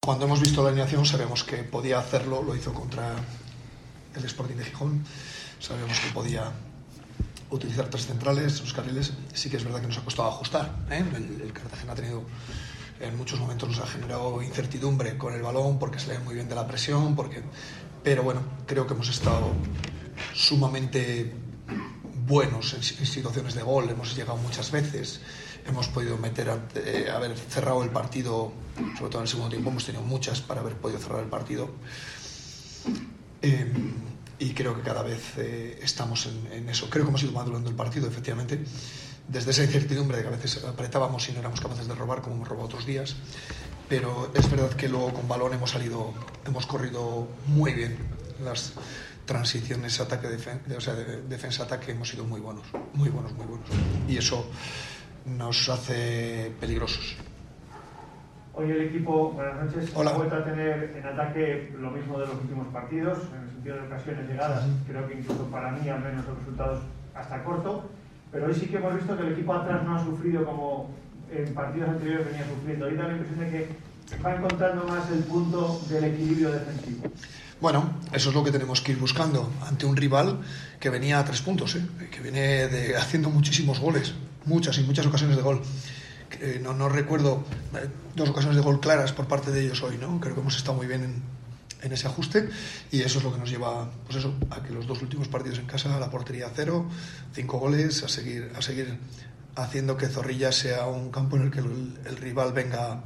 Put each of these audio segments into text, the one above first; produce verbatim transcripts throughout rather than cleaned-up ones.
cuando hemos visto la alineación sabemos que podía hacerlo, lo hizo contra el Sporting de Gijón, sabemos que podía utilizar tres centrales, los carriles. Sí que es verdad que nos ha costado ajustar, ¿eh? el, el Cartagena ha tenido, en muchos momentos nos ha generado incertidumbre con el balón, porque se lee muy bien de la presión, porque... pero bueno, creo que hemos estado sumamente buenos en, en situaciones de gol, hemos llegado muchas veces, hemos podido meter, eh, haber cerrado el partido, sobre todo en el segundo tiempo, hemos tenido muchas para haber podido cerrar el partido. Eh, y creo que cada vez eh, estamos en, en eso. Creo que hemos ido madurando el partido, efectivamente, desde esa incertidumbre de que a veces apretábamos y no éramos capaces de robar, como hemos robado otros días, pero es verdad que luego con balón hemos salido, hemos corrido muy bien las transiciones ataque-defensa, o sea, de defensa-ataque, hemos sido muy buenos, muy buenos, muy buenos, y eso nos hace peligrosos. Hoy el equipo, buenas noches, Hola. ha vuelto a tener en ataque lo mismo de los últimos partidos, en el sentido de ocasiones llegadas, sí. Creo que incluso para mí al menos los resultados hasta corto, pero hoy sí que hemos visto que el equipo atrás no ha sufrido como en partidos anteriores venía sufriendo. Hoy da la impresión de que va encontrando más el punto del equilibrio defensivo. Bueno, eso es lo que tenemos que ir buscando ante un rival que venía a tres puntos, ¿eh? que viene de, haciendo muchísimos goles, muchas y muchas ocasiones de gol. Eh, no, no recuerdo eh, dos ocasiones de gol claras por parte de ellos hoy, ¿no? Creo que hemos estado muy bien en, en ese ajuste, y eso es lo que nos lleva, pues eso, a que los dos últimos partidos en casa, la portería a cero, cinco goles, a seguir, a seguir haciendo que Zorrilla sea un campo en el que el, el rival venga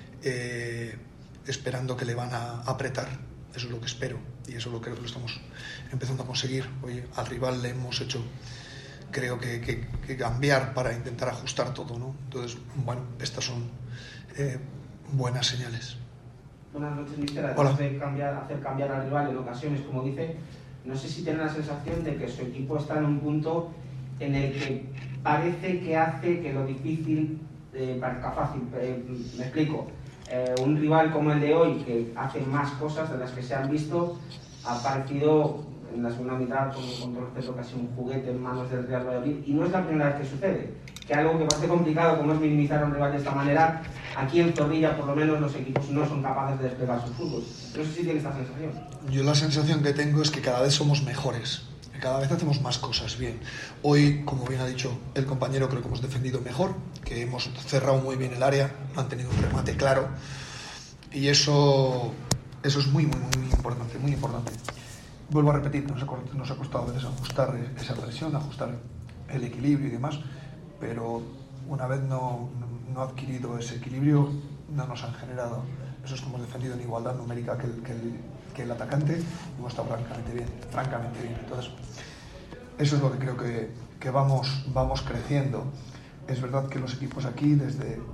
eh, esperando que le van a apretar. Eso es lo que espero, y eso es lo que lo estamos empezando a conseguir. Hoy al rival le hemos hecho, creo que, que, que cambiar para intentar ajustar todo, ¿no? Entonces, bueno, estas son eh, buenas señales. Buenas noches, míster. Además de cambiar, hacer cambiar al rival en ocasiones, como dice, no sé si tiene la sensación de que su equipo está en un punto en el que parece que hace que lo difícil eh, parezca fácil. Eh, me explico. Eh, un rival como el de hoy, que hace más cosas de las que se han visto, ha parecido en la segunda mitad con un control centro casi un juguete en manos del Real Valladolid, y no es la primera vez que sucede, que algo que parece complicado como es minimizar a un rival de esta manera, aquí en Zorrilla por lo menos los equipos no son capaces de desplegar su fútbol. No sé si tiene esta sensación. Yo la sensación que tengo es que cada vez somos mejores, que cada vez hacemos más cosas bien. Hoy, como bien ha dicho el compañero, creo que hemos defendido mejor, que hemos cerrado muy bien el área, han tenido un remate claro, y eso, eso es muy, muy, muy importante, muy importante. Vuelvo a repetir, nos ha, nos ha costado a veces ajustar esa presión, ajustar el equilibrio y demás, pero una vez no, no adquirido ese equilibrio, no nos han generado esos que hemos defendido en igualdad numérica que el, que el, que el atacante, hemos estado francamente bien, francamente bien. Entonces, eso es lo que creo que, que vamos, vamos creciendo. Es verdad que los equipos aquí, desde eh,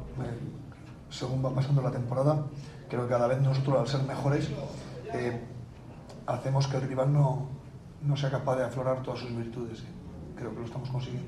según va pasando la temporada, creo que cada vez nosotros, al ser mejores, eh, hacemos que el rival no, no sea capaz de aflorar todas sus virtudes. ¿eh? Creo que lo estamos consiguiendo.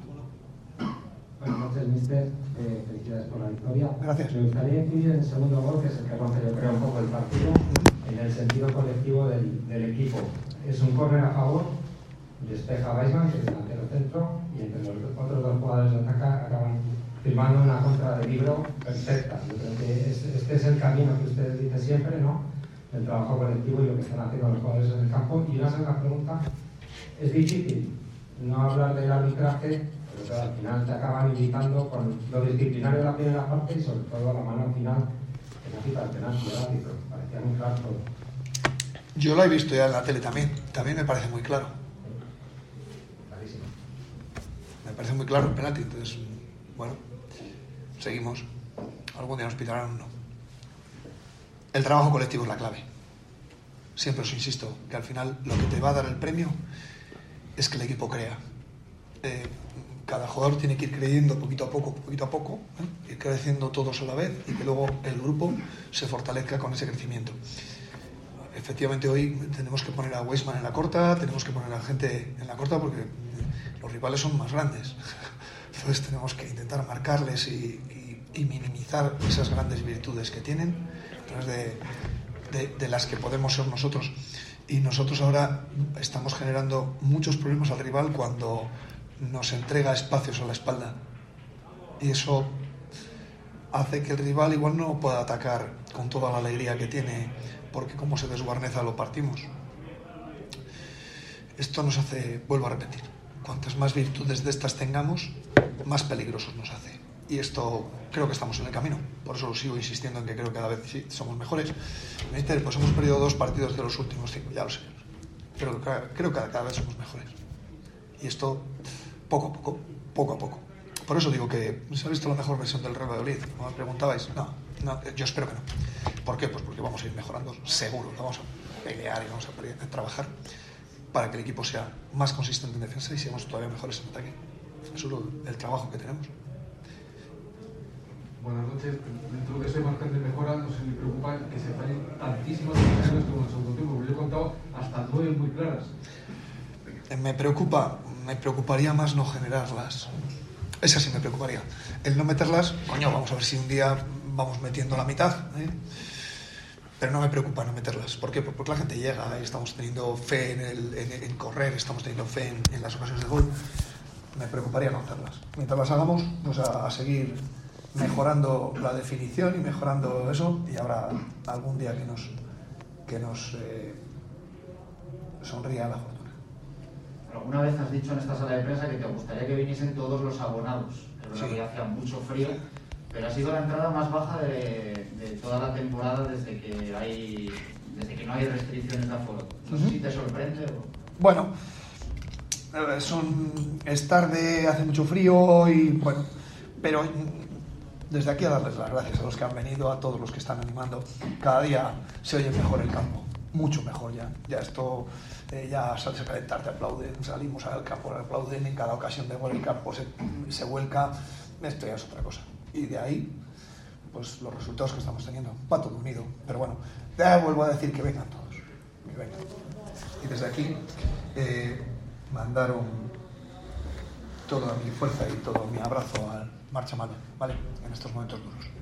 Buenas noches, míster. Eh, felicidades por la victoria. Gracias. Me gustaría incidir en el segundo gol, que es el que rompe, yo creo, un poco el partido, en el sentido colectivo del, del equipo. Es un córner a favor, despeja a Weissman, que es delantero centro, y entre los otros dos jugadores de ataque acaban firmando una contra de libro perfecta. Yo creo que este, este es el camino que ustedes dicen siempre, ¿no? El trabajo colectivo y lo que están haciendo los jugadores en el campo. Y una segunda pregunta, es difícil no hablar del arbitraje, pero claro, al final te acaban invitando con lo disciplinario de la primera parte y sobre todo la mano al final en la cita del penalti del árbitro. Parecía muy claro todo. Yo lo he visto ya en la tele también, también me parece muy claro. Clarísimo. Me parece muy claro el penalti, entonces, bueno, seguimos. Algún día nos pitarán uno. El trabajo colectivo es la clave. Siempre os insisto que al final lo que te va a dar el premio es que el equipo crea. Eh, cada jugador tiene que ir creyendo poquito a poco, poquito a poco, ¿eh? ir creciendo todos a la vez y que luego el grupo se fortalezca con ese crecimiento. Efectivamente hoy tenemos que poner a Weissman en la corta, tenemos que poner a gente en la corta porque los rivales son más grandes. Entonces tenemos que intentar marcarles y, y, y minimizar esas grandes virtudes que tienen, a través de, de, de las que podemos ser nosotros. Y nosotros ahora estamos generando muchos problemas al rival cuando nos entrega espacios a la espalda. Y eso hace que el rival igual no pueda atacar con toda la alegría que tiene, porque como se desguarneza lo partimos. Esto nos hace, vuelvo a repetir, cuantas más virtudes de estas tengamos, más peligrosos nos hace. Y esto creo que estamos en el camino. Por eso sigo insistiendo en que creo que cada vez sí somos mejores. Mister, pues hemos perdido dos partidos de los últimos cinco, ya lo sé. Pero creo que cada vez somos mejores. Y esto, poco a poco, poco a poco. Por eso digo que se ha visto la mejor versión del Real Valladolid. Como me preguntabais, no, no, yo espero que no. ¿Por qué? Pues porque vamos a ir mejorando, seguro. Vamos a pelear y vamos a trabajar para que el equipo sea más consistente en defensa y seamos todavía mejores en ataque. Eso es el trabajo que tenemos. Buenas noches. Dentro de ese margen de mejora, no sé, me preocupa que se fallen tantísimas ocasiones como en el segundo tiempo, porque yo he contado hasta nueve muy claras. Me preocupa, me preocuparía más no generarlas. Esa sí me preocuparía. El no meterlas, coño, vamos a ver si un día vamos metiendo la mitad, ¿eh? Pero no me preocupa no meterlas. ¿Por qué? Porque la gente llega y estamos teniendo fe en, el, en, en correr, estamos teniendo fe en, en las ocasiones de gol. Me preocuparía no hacerlas. Mientras las hagamos, pues a, a seguir mejorando la definición y mejorando eso, y habrá algún día que nos, que nos eh, sonría la fortuna. Alguna vez has dicho en esta sala de prensa que te gustaría que viniesen todos los abonados. Es verdad Sí. que hacía mucho frío, pero ha sido la entrada más baja de, de toda la temporada desde que hay desde que no hay restricciones de aforo. No sé Uh-huh. si te sorprende o... Bueno, son, es tarde, hace mucho frío y bueno, pero desde aquí a darles las gracias a los que han venido, a todos los que están animando. Cada día se oye mejor el campo, mucho mejor ya. Ya esto, eh, ya sales a calentar, te aplauden, salimos al campo, te aplauden, en cada ocasión de gol el campo se, se vuelca, esto ya es otra cosa. Y de ahí, pues los resultados que estamos teniendo, va todo unido. Pero bueno, ya vuelvo a decir que vengan todos, que vengan. Y desde aquí, eh, mandar un, toda mi fuerza y todo mi abrazo al Marcha Mano, ¿vale? En estos momentos duros.